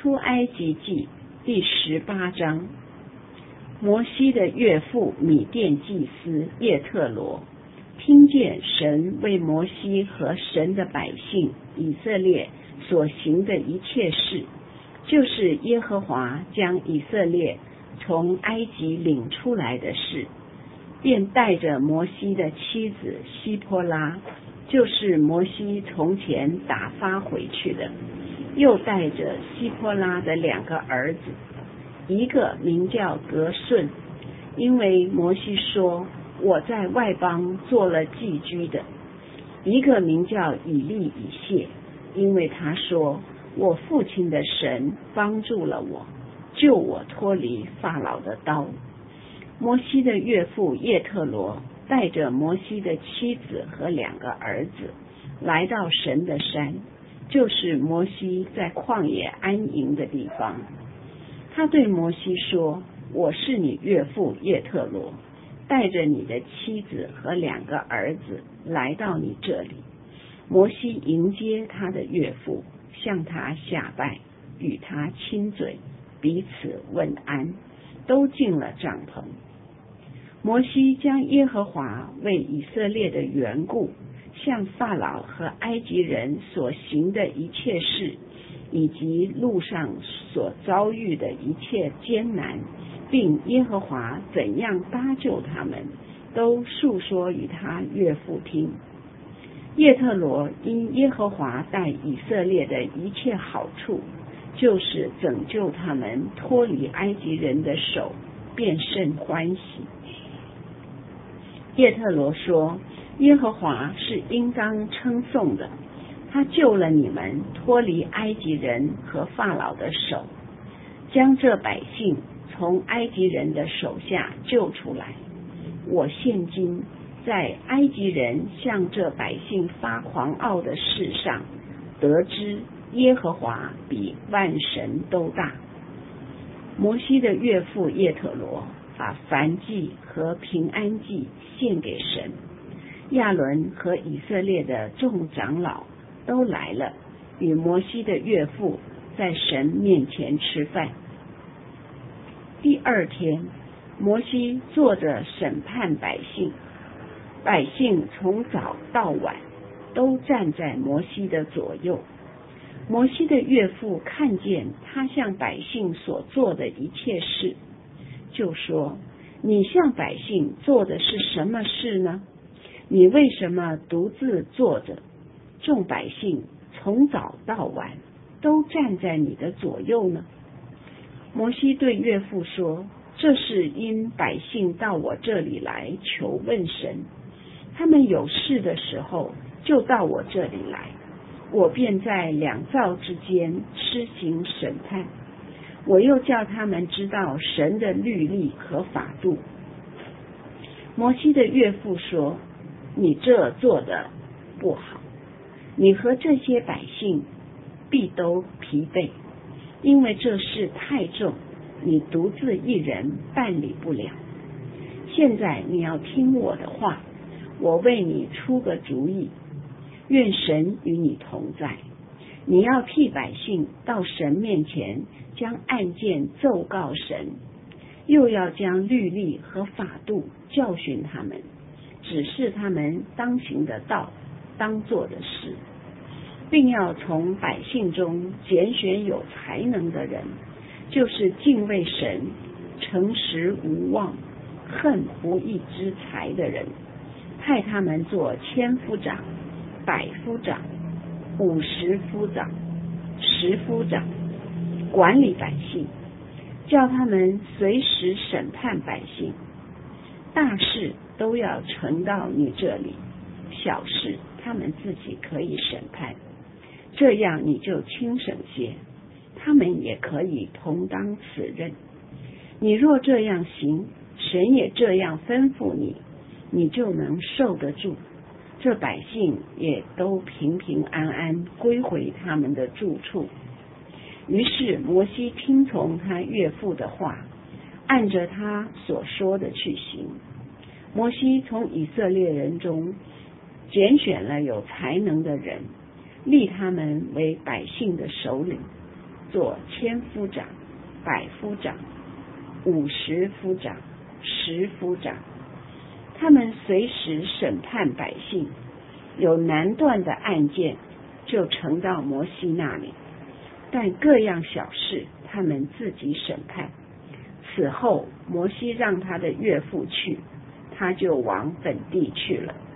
出埃及记第18章。摩西的岳父米甸祭司叶特罗听见神为摩西和神的百姓以色列所行的一切事，就是耶和华将以色列从埃及领出来的事，便带着摩西的妻子希波拉，就是摩西从前打发回去的，又带着希波拉的2个儿子，一个名叫革顺，因为摩西说我在外邦做了寄居的；一个名叫以利以谢，因为他说我父亲的神帮助了我，救我脱离法老的刀。摩西的岳父叶特罗带着摩西的妻子和2个儿子来到神的山，就是摩西在旷野安营的地方。他对摩西说，我是你岳父叶特罗，带着你的妻子和2个儿子来到你这里。摩西迎接他的岳父，向他下拜，与他亲嘴，彼此问安，都进了帐篷。摩西将耶和华为以色列的缘故向法老和埃及人所行的一切事，以及路上所遭遇的一切艰难，并耶和华怎样搭救他们，都述说与他岳父听。叶特罗因耶和华待以色列的一切好处，就是拯救他们脱离埃及人的手，便甚欢喜。叶特罗说，耶和华是应当称颂的，他救了你们脱离埃及人和法老的手，将这百姓从埃及人的手下救出来。我现今在埃及人向这百姓发狂傲的事上，得知耶和华比万神都大。摩西的岳父叶特罗把燔祭和平安祭献给神，亚伦和以色列的众长老都来了，与摩西的岳父在神面前吃饭。第2天，摩西坐着审判百姓，百姓从早到晚都站在摩西的左右。摩西的岳父看见他向百姓所做的一切事，就说，你向百姓做的是什么事呢？你为什么独自坐着？众百姓从早到晚都站在你的左右呢？摩西对岳父说，这是因百姓到我这里来求问神，他们有事的时候就到我这里来，我便在2造之间施行审判，我又叫他们知道神的律例和法度。摩西的岳父说，你这做的不好，你和这些百姓必都疲惫，因为这事太重，你独自一人办理不了。现在你要听我的话，我为你出个主意，愿神与你同在。你要替百姓到神面前将案件奏告神，又要将律例和法度教训他们，指示他们当行的道，当做的事，并要从百姓中拣选有才能的人，就是敬畏神、诚实无妄、恨不义之财的人，派他们做1000夫长、100夫长、50夫长、10夫长，管理百姓，叫他们随时审判百姓。大事都要呈到你这里，小事他们自己可以审判，这样你就轻省些，他们也可以同当此任。你若这样行，神也这样吩咐你，你就能受得住，这百姓也都平平安安归回他们的住处。于是摩西听从他岳父的话，按着他所说的去行。摩西从以色列人中拣选了有才能的人，立他们为百姓的首领， 做1000夫长、100夫长、50夫长、10夫长。他们随时审判百姓，有难断的案件就呈到摩西那里，但各样小事他们自己审判。此后摩西让他的岳父去，他就往本地去了。